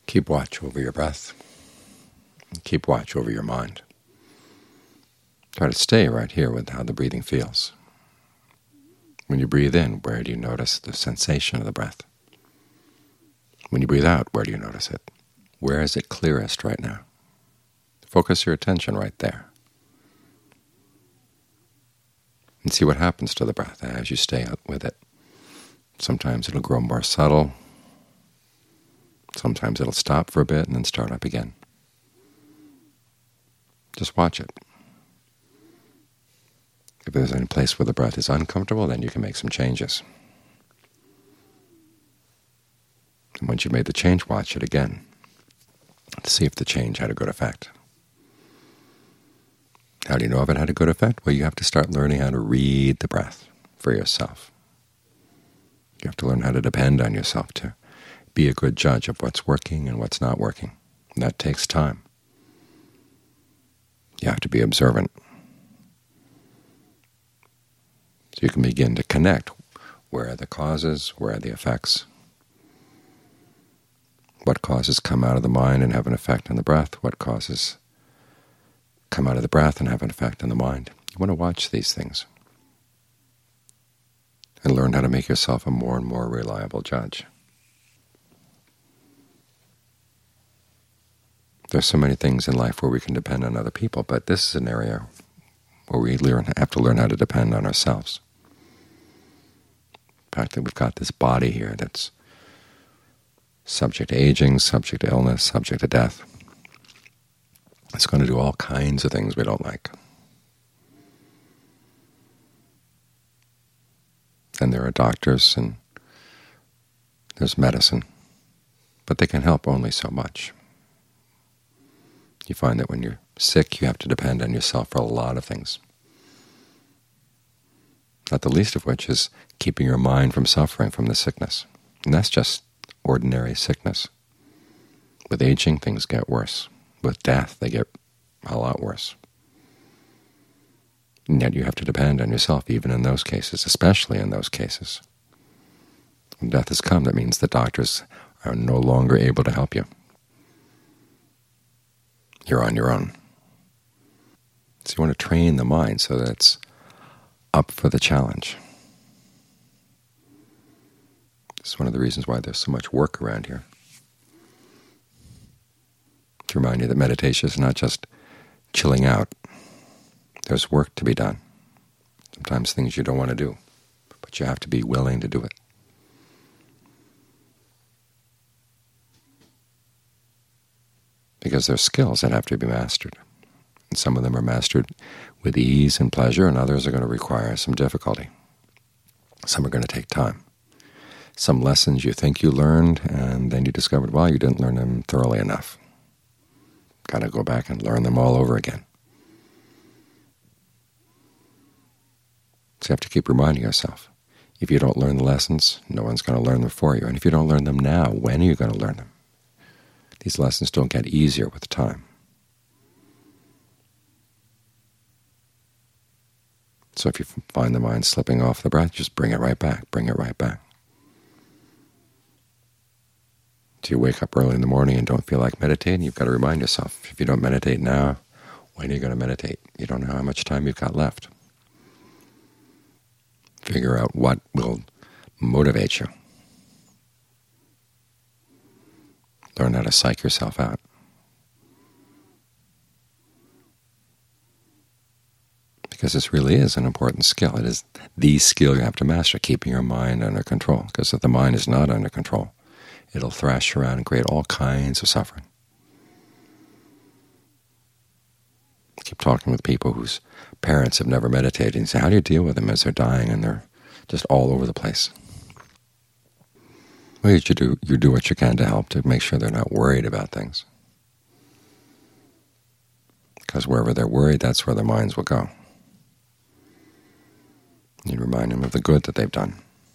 Keep watch over your breath. Keep watch over your mind. Try to stay right here with how the breathing feels. When you breathe in, where do you notice the sensation of the breath? When you breathe out, where do you notice it? Where is it clearest right now? Focus your attention right there. And see what happens to the breath as you stay with it. Sometimes it'll grow more subtle. Sometimes it'll stop for a bit and then start up again. Just watch it. If there's any place where the breath is uncomfortable, then you can make some changes. And once you've made the change, watch it again to see if the change had a good effect. How do you know if it had a good effect? Well, you have to start learning how to read the breath for yourself. You have to learn how to depend on yourself to be a good judge of what's working and what's not working. And that takes time. You have to be observant. So you can begin to connect where are the causes, where are the effects, what causes come out of the mind and have an effect on the breath, what causes come out of the breath and have an effect on the mind. You want to watch these things and learn how to make yourself a more and more reliable judge. There's so many things in life where we can depend on other people, but this is an area where we have to learn how to depend on ourselves. The fact that we've got this body here that's subject to aging, subject to illness, subject to death, it's going to do all kinds of things we don't like. And there are doctors and there's medicine, but they can help only so much. You find that when you're sick, you have to depend on yourself for a lot of things, not the least of which is keeping your mind from suffering from the sickness. And that's just ordinary sickness. With aging, things get worse. With death, they get a lot worse. And yet you have to depend on yourself even in those cases, especially in those cases. When death has come, that means the doctors are no longer able to help you. You're on your own. So you want to train the mind so that it's up for the challenge. This is one of the reasons why there's so much work around here. To remind you that meditation is not just chilling out. There's work to be done. Sometimes things you don't want to do, but you have to be willing to do it. Because there's skills that have to be mastered. And some of them are mastered with ease and pleasure, and others are going to require some difficulty. Some are going to take time. Some lessons you think you learned, and then you discovered, well, you didn't learn them thoroughly enough. Got to go back and learn them all over again. So you have to keep reminding yourself, if you don't learn the lessons, no one's going to learn them for you. And if you don't learn them now, when are you going to learn them? These lessons don't get easier with time. So if you find the mind slipping off the breath, just bring it right back, bring it right back. So you wake up early in the morning and don't feel like meditating, you've got to remind yourself, if you don't meditate now, when are you going to meditate? You don't know how much time you've got left. Figure out what will motivate you. Learn how to psych yourself out. Because this really is an important skill. It is the skill you have to master, keeping your mind under control. Because if the mind is not under control, it'll thrash around and create all kinds of suffering. I keep talking with people whose parents have never meditated and say, how do you deal with them as they're dying and they're just all over the place? Well, you do what you can to help to make sure they're not worried about things. Because wherever they're worried, that's where their minds will go. You remind them of the good that they've done.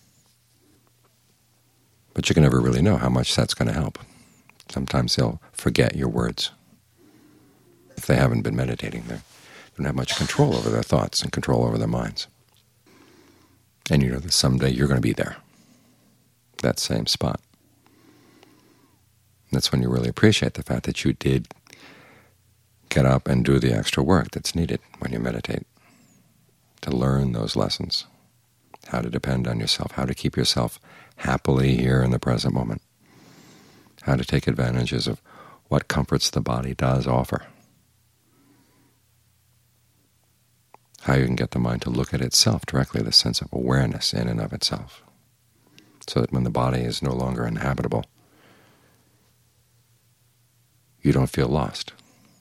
But you can never really know how much that's going to help. Sometimes they'll forget your words. If they haven't been meditating, they don't have much control over their thoughts and control over their minds. And you know that someday you're going to be there, that same spot. That's when you really appreciate the fact that you did get up and do the extra work that's needed when you meditate, to learn those lessons, how to depend on yourself, how to keep yourself happily here in the present moment, how to take advantages of what comforts the body does offer, how you can get the mind to look at itself directly, the sense of awareness in and of itself, so that when the body is no longer inhabitable, you don't feel lost.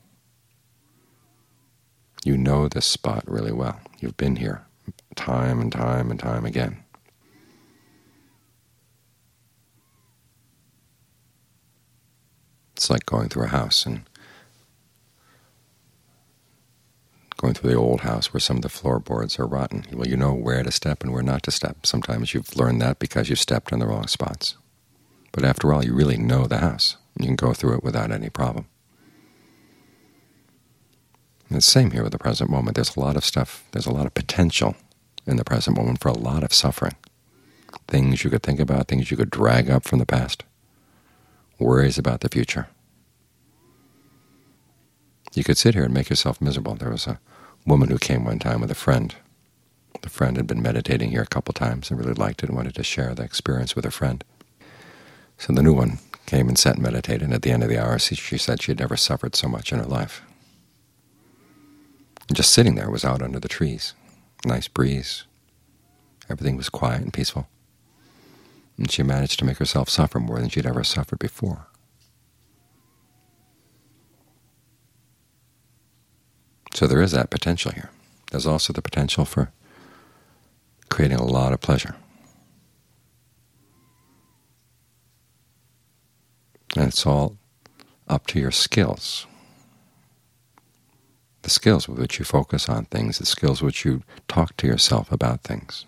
You know this spot really well. You've been here time and time and time again. It's like going through a house and going through the old house where some of the floorboards are rotten. Well, you know where to step and where not to step. Sometimes you've learned that because you've stepped in the wrong spots. But after all, you really know the house, and you can go through it without any problem. And it's the same here with the present moment. There's a lot of stuff, there's a lot of potential in the present moment for a lot of suffering. Things you could think about, things you could drag up from the past, worries about the future. You could sit here and make yourself miserable. There was a woman who came one time with a friend. The friend had been meditating here a couple times and really liked it and wanted to share the experience with her friend. So the new one came and sat and meditated, and at the end of the hour she said she had never suffered so much in her life. And just sitting there was out under the trees, nice breeze, everything was quiet and peaceful, and she managed to make herself suffer more than she'd ever suffered before. So there is that potential here. There's also the potential for creating a lot of pleasure. And it's all up to your skills. The skills with which you focus on things, the skills with which you talk to yourself about things,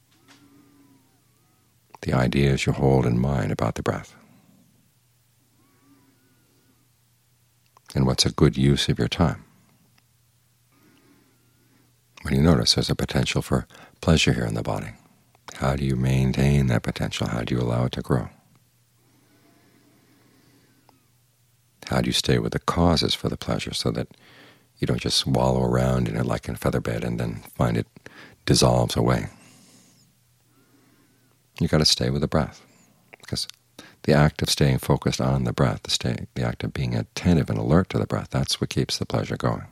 the ideas you hold in mind about the breath, and what's a good use of your time. When you notice there's a potential for pleasure here in the body, how do you maintain that potential? How do you allow it to grow? How do you stay with the causes for the pleasure so that you don't just wallow around in it like in a feather bed and then find it dissolves away? You've got to stay with the breath, because the act of staying focused on the breath, the act of being attentive and alert to the breath, that's what keeps the pleasure going.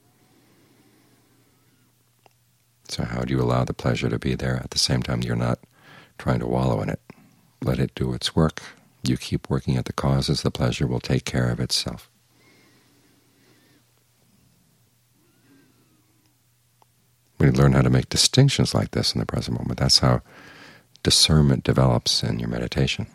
So how do you allow the pleasure to be there at the same time you're not trying to wallow in it? Let it do its work. You keep working at the causes, the pleasure will take care of itself. When you learn how to make distinctions like this in the present moment, that's how discernment develops in your meditation.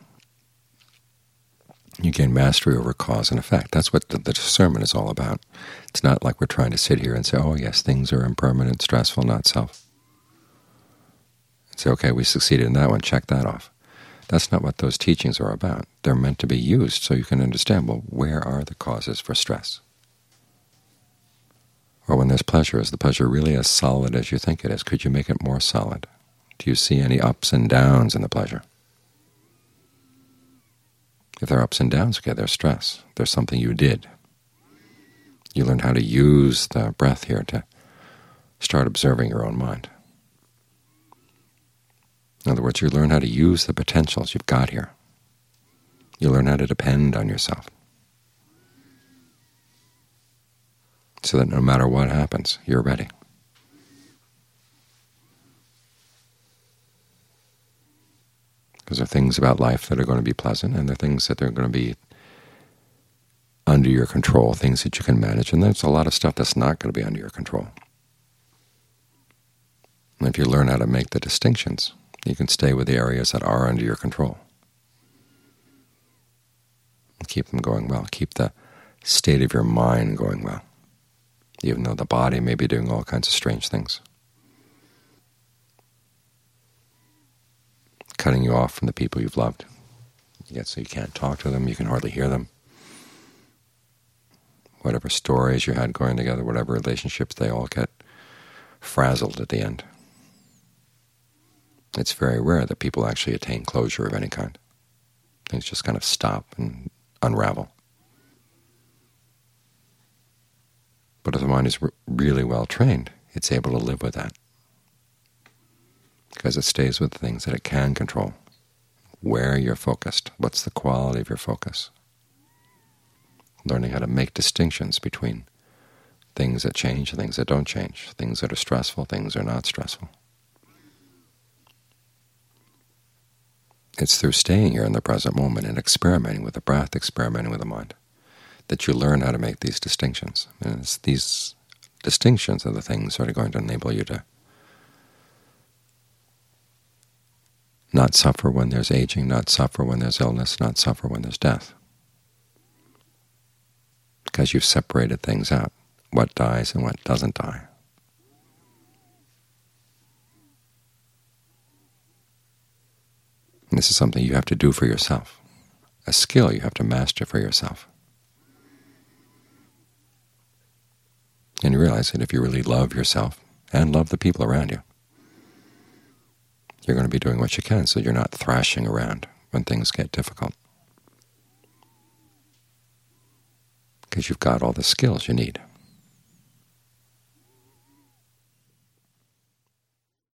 You gain mastery over cause and effect. That's what the discernment is all about. It's not like we're trying to sit here and say, oh yes, things are impermanent, stressful, not self. And say, okay, we succeeded in that one, check that off. That's not what those teachings are about. They're meant to be used so you can understand, well, where are the causes for stress? Or when there's pleasure, is the pleasure really as solid as you think it is? Could you make it more solid? Do you see any ups and downs in the pleasure? If there are ups and downs, okay, there's stress. There's something you did. You learned how to use the breath here to start observing your own mind. In other words, you learn how to use the potentials you've got here. You learn how to depend on yourself, so that no matter what happens, you're ready. Because there are things about life that are going to be pleasant, and there are things that are going to be under your control, things that you can manage, and there's a lot of stuff that's not going to be under your control. And if you learn how to make the distinctions, you can stay with the areas that are under your control and keep them going well. Keep the state of your mind going well, even though the body may be doing all kinds of strange things, cutting you off from the people you've loved. So you can't talk to them, you can hardly hear them. Whatever stories you had going together, whatever relationships, they all get frazzled at the end. It's very rare that people actually attain closure of any kind. Things just kind of stop and unravel. But if the mind is really well trained, it's able to live with that, because it stays with things that it can control. Where you're focused, what's the quality of your focus. Learning how to make distinctions between things that change and things that don't change, things that are stressful, things that are not stressful. It's through staying here in the present moment and experimenting with the breath, experimenting with the mind, that you learn how to make these distinctions. And it's these distinctions are the things that are going to enable you to not suffer when there's aging, not suffer when there's illness, not suffer when there's death, because you've separated things out, what dies and what doesn't die. And this is something you have to do for yourself, a skill you have to master for yourself. And you realize that if you really love yourself and love the people around you, you're going to be doing what you can so you're not thrashing around when things get difficult, because you've got all the skills you need.